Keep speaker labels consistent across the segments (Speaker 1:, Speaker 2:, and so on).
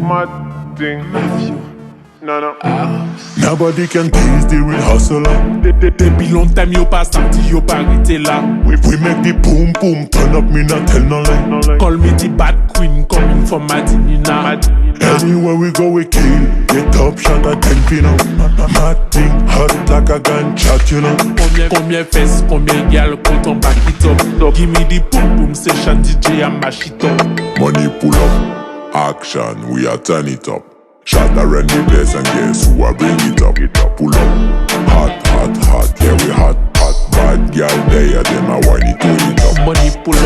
Speaker 1: mad thing. No, no.
Speaker 2: Nobody can tease the real hustler.
Speaker 3: Depuis long time yo pas sorti, yo pas arrêté là.
Speaker 2: We make the boom boom turn up, me not tell no lie.
Speaker 3: Call me the bad queen, coming from Madinina.
Speaker 2: Anywhere we go we kill. Get top shot at 10 pin up. Mad thing, hot like a gunshot, you know.
Speaker 3: Combien fesses, combien gal, quand on back it up. Give me the boom boom session, DJ and mash it up.
Speaker 2: Money pull up, action, we are turn it up. Shot around the place and guess who I bring it up. Pull up, hot, hot, hot, yeah we hot, hot. Bad girl there, them a whine it, turn it up.
Speaker 3: Money pull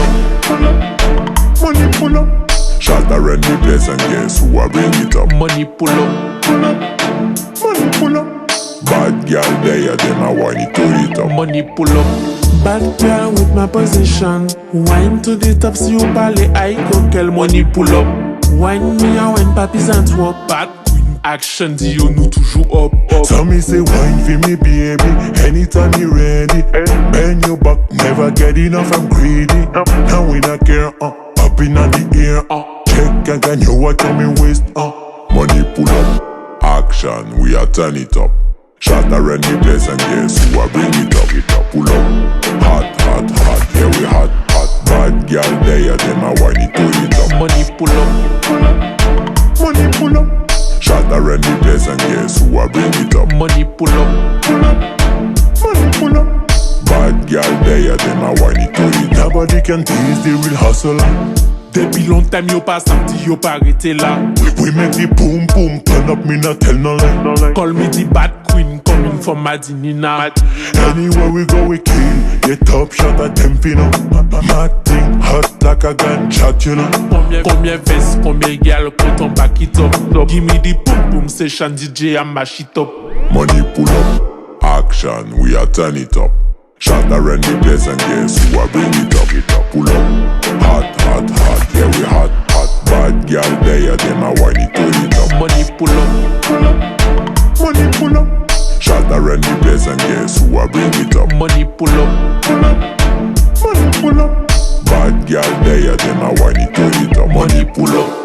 Speaker 3: up,
Speaker 2: Money pull up. Shot around the place and guess who I bring it up.
Speaker 3: money pull up,
Speaker 2: Money pull up. Bad girl there, them a whine it, turn it up.
Speaker 3: money pull up. Bad girl with my position. Wine to the top, si you parle high, quel money pull up. Wine me a wine papis and swap. Bad queen action, Dio nous toujours up, up.
Speaker 2: So me say wine for me baby, anytime you ready. Bend your back, never get enough, I'm greedy. Now we not care, up in the air, check again, you watch on me waist, Money pull up, action, we are turn it up. Shot around the place and guess who I bring it up. Pull up, hot, hot, hot, yeah we hot, hot. Bad girl there, them a whine it, turn it up.
Speaker 3: Money pull up,
Speaker 2: Money pull up. Shot around the place and guess who I bring it up.
Speaker 3: money pull up,
Speaker 2: Money pull up. Bad girl there, them a whine it, turn it up. Nobody can tease the real hustler.
Speaker 3: depuis long time yo pas sorti, yo pas arrêté là.
Speaker 2: We make the boom boom turn up, me not tell no lie.
Speaker 3: Call me the bad queen, coming from Madinina.
Speaker 2: Anywhere we go we kill. Get top shot at them pin up. Mad thing, hot like a gunshot, you know.
Speaker 3: Combien fesses, combien gal, quand on back it up. Give me the boom boom session, DJ and mash it up.
Speaker 2: Money pull up, action, we are turn it up. Shot around the place and guess who I bring it up. Pull up, hot, hot, hot, yeah we hot, hot. Bad girl there, them a whine it, turn it up.
Speaker 3: Money pull up,
Speaker 2: Money pull up. Shot around the place and guess who I bring it up.
Speaker 3: money pull up,
Speaker 2: Money pull up. Bad girl there, them a whine it, turn it up.
Speaker 3: money pull up.